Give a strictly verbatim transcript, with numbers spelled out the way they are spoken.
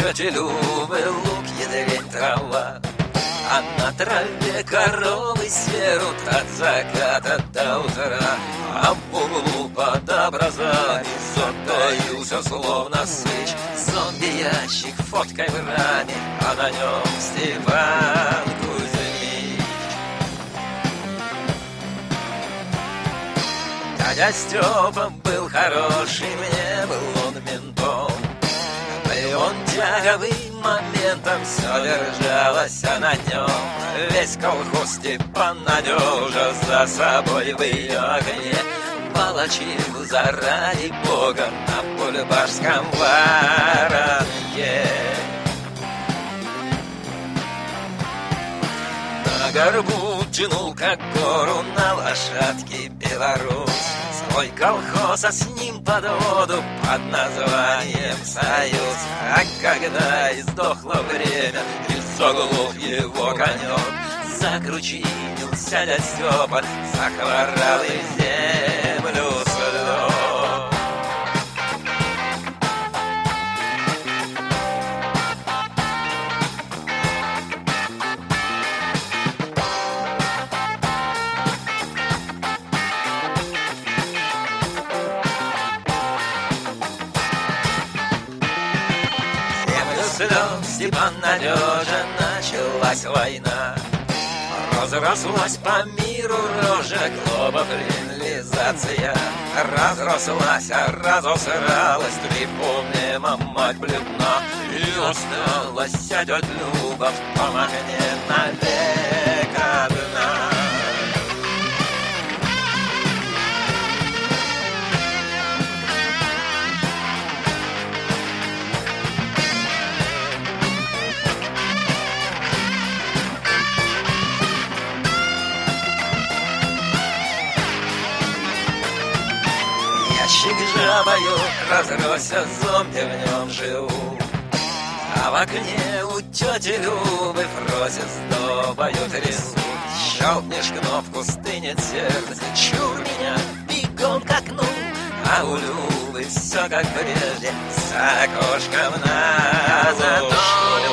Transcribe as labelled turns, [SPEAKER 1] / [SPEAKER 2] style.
[SPEAKER 1] тети Любы лук, ядрень, трава. А на траве коровы серут от заката до утра. А в углу под образами затаился, словно сыч, зомби-ящик фоткой в раме, а на нем Степан Кузьмич. Дядя Степа был хороший, мне был он ментом. И он тяговым моментом все держалось, а на нем весь колхоз Степан надежа за собой в ее огне волочил заради Бога на бульбашском воронке. На горбу тянул, как гору, на лошадке белорус свой колхоз, а с ним под воду под названием Союз. А когда издохло время и заглох его конек, закручинился дядь Степа, захворал и в землю слег. Степан надежен, началась война. Разрослась по миру рожа, глобализация. Разрослась, а разосралась, припомним, мать бледна. И осталась тетя Люба в том огне навек одна. Ящик жабою разросся, зомби в нем живут. А в окне у тети Любы фрозе сдобою трясут. Щелкнешь кнопку, стынет сердце, чур меня, бегом к окну. А у Любы все как прежде, с окошком на задушку.